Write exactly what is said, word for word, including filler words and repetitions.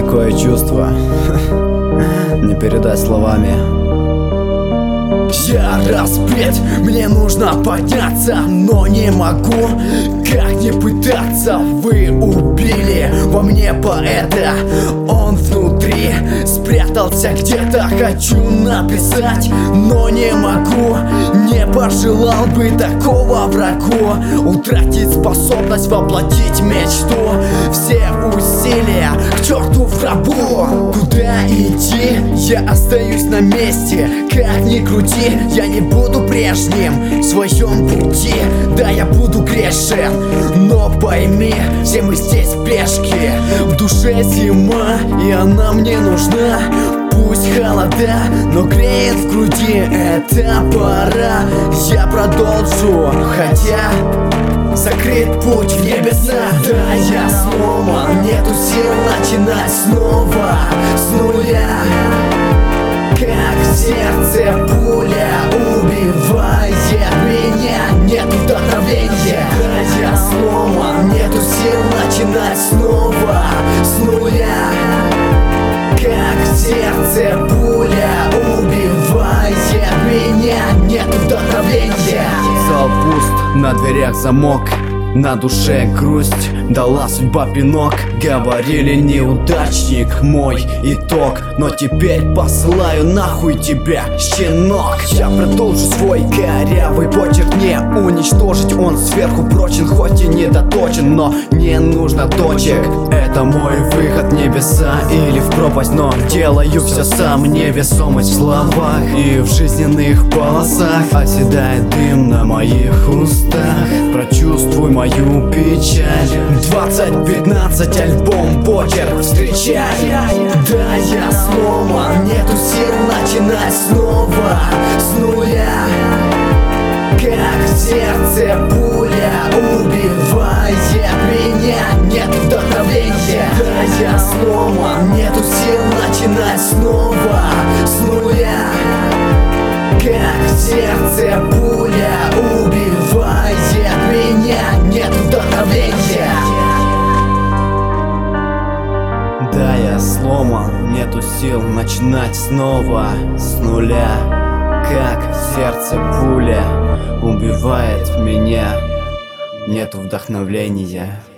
Такое чувство не передать словами. Я разбит, мне нужно подняться, но не могу, как не пытаться. Вы убили во мне поэта, он внутри спрятался где-то. Хочу написать, но не могу, не пожелал бы такого врагу. Утратить способность воплотить мечту, все усилия к черту в гробу. Куда идти? Я остаюсь на месте, как ни крути, я не буду прежним в своем пути. Да, я буду грешен, но пойми, все мы здесь в спешке. В душе зима, и она мне нужна. Пусть холода, но греет в груди. Это пора, я продолжу, хотя закрыт путь в небеса. Да, я сломан, нету сил начинать снова с нуля. Как в сердце пуля убивает меня, нет вдохновения. Да, я сломан, нету сил начинать снова с нуля. Как в сердце пуля убивает меня, нет вдохновения. Зал пуст, на дверях замок, на душе грусть, дала судьба пинок. Говорили, неудачник мой итог, но теперь посылаю нахуй тебя, щенок. Я продолжу свой корявый почерк, не уничтожить. Он сверху прочен, хоть и недоточен, но не нужно точек. Это мой выход в небеса или в пропасть, но делаю все сам. Невесомость в словах и в жизненных полосах. Оседает дым на моих устах, прочувствуй мою печаль. Двадцать пятнадцать альбом почерк встречай. Да, я сломан, нету сил начинать снова с нуля. Как в сердце пуля убивает меня, нет вдохновения. Да, я сломан, нету сил начинать снова с нуля. Как в сердце пуля убивает меня, нет вдохновения. Да, я сломан, нету сил начинать снова с нуля. Как в сердце пуля убивает меня, нету вдохновения.